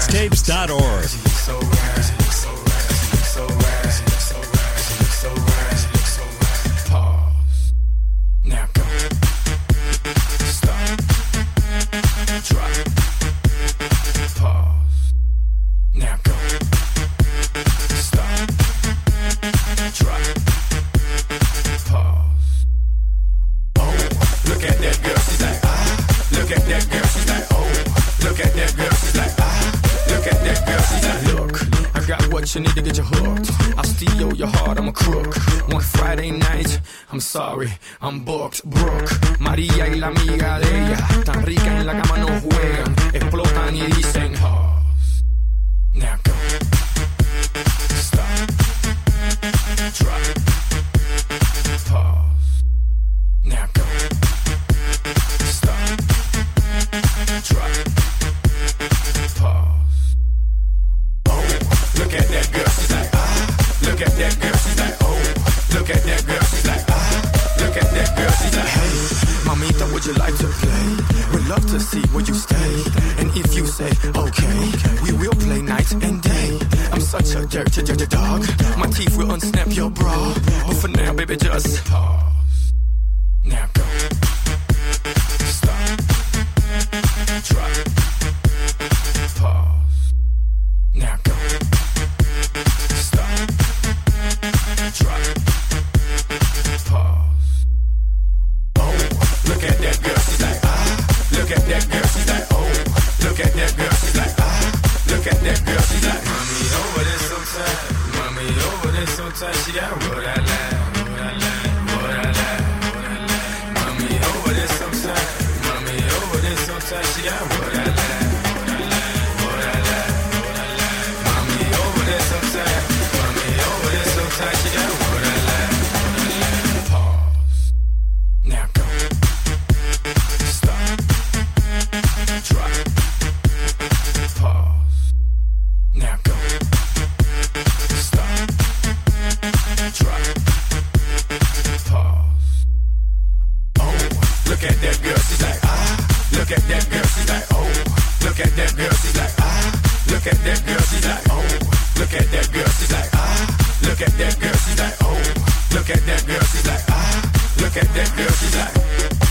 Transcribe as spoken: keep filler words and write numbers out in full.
mixtapes dot org. So rad, so rad, so rad, so rad, so rad, so rad. Pause. Now go. Stop. Drop. Pause. Now go. Stop. Drop. Pause. Oh, look at that girl, she's like ah. Look at that girl, she's like oh. Look at that girl, she's like ah. Look at that girl, she's like look. I got what you need to get you hooked. I'll steal your heart, I'm a crook. One Friday night, I'm sorry, I'm booked, Brooke. María y la amiga de ella, tan rica en la cama no juegan, explotan y dicen pause. Now go. Stop. Drop. Pause. Now go. Stop. Drop. Pause. Oh, look at that girl, she's like ah. Look at that girl, she's like oh. Look at that girl, she's like ah. Look at that girl, she's like hey, mamita, would you like to play? Would love to see where you stay. And if you say okay, we will play night and day. I'm such a dirty, dirty dog. My teeth will unsnap your bra. But for now, baby, just pause. Now go. Stop. Drop. Pause. Now go. Stop. Drop. Pause. Oh, look at that girl, she's like ah. Look at that girl, she's like oh. Look at that girl, she's like ah. Look at that girl, she's like mommy over there so tight. Mommy over there so tight. She got what I like, what I like, what I like, what I like. Mommy over there so tight. Mommy over there so tight. She got what I like, what I like, what I like, what I like. Mommy over there so tight. Mommy over there so tight. She got what I like, what I like. Pause. Now go. Stop. Drop. Pause. Now go. Stop. Drop. Pause. Oh, look at that girl, she's like ah. Look at that girl, she's like oh. Look at that girl, she's like ah. Look at that girl, she's like oh. Look at that girl, she's like ah. Look at that girl, she's like oh. Look at that girl, she's like ah. Look at that girl, she's like